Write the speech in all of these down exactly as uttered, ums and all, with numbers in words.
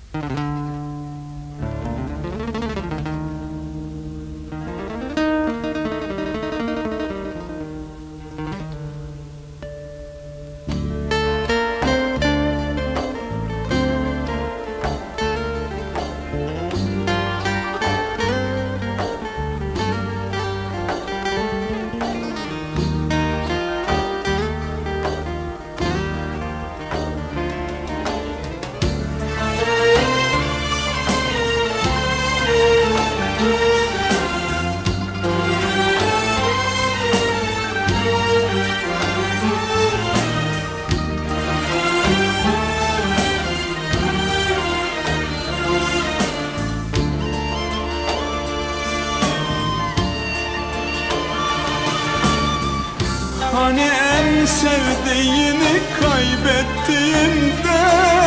Hani en sevdiğini kaybettiğinde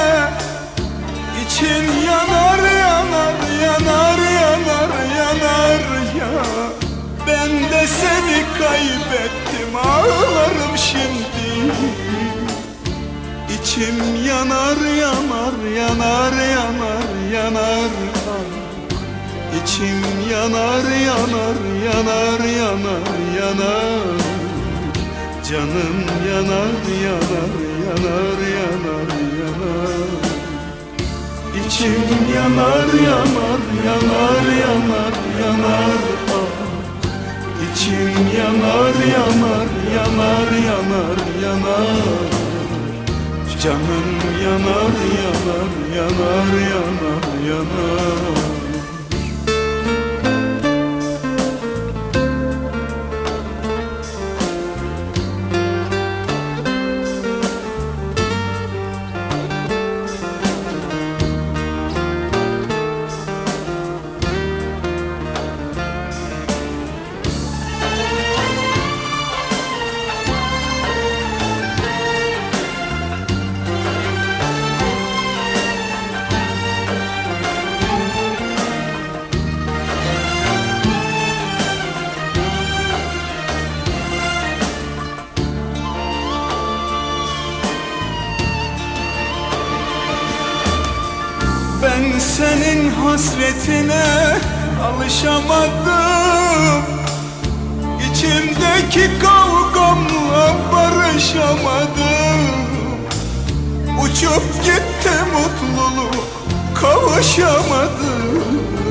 için yanar yanar yanar yanar yanar ya. Ben de seni kaybettim, ağlarım şimdi. İçim yanar yanar yanar yanar yanar. İçim yanar yanar yanar yanar yanar. Canım yanar yanar yanar yanar yanar. İçim yanar yanar yanar yanar yanar. İçim yanar yanar yanar yanar yanar. Canım yanar yanar yanar yanar yanar. Ben senin hasretine alışamadım. İçimdeki kavgamla barışamadım. Uçup gitti mutluluk, kavuşamadım.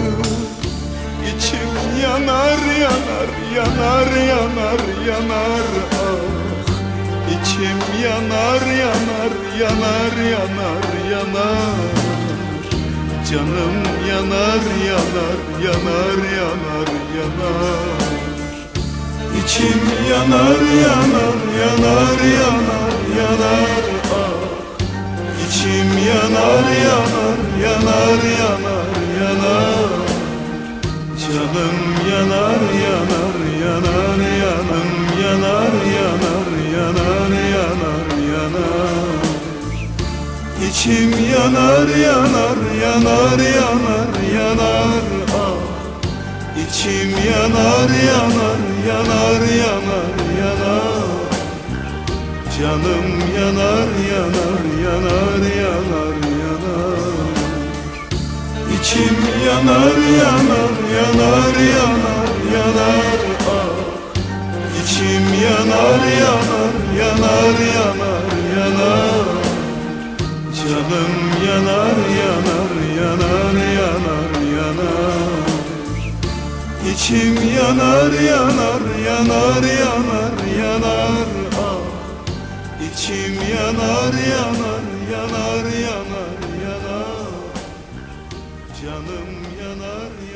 İçim yanar yanar yanar yanar yanar ah. İçim yanar yanar yanar yanar yanar. Canım yanar yanar yanar yanar yanar. İçim yanar yanar yanar yanar yanar ah. İçim yanar yanar yanar yanar yanar. Canım yanar yanar yanar yanım yanar yanar yanar yanar yanar. İçim yanar yanar yanar yanar yanar ah. İçim yanar yanar yanar yanar yanar. Canım yanar yanar yanar yanar yanar. İçim yanar yanar yanar yanar yanar ah. İçim yanar yanar yanar yanar yanar. Canım yanar yanar yanar yanar yanar. İçim yanar yanar yanar yanar yanar ah. İçim yanar yanar yanar yanar yanar. Canım yanar yanar.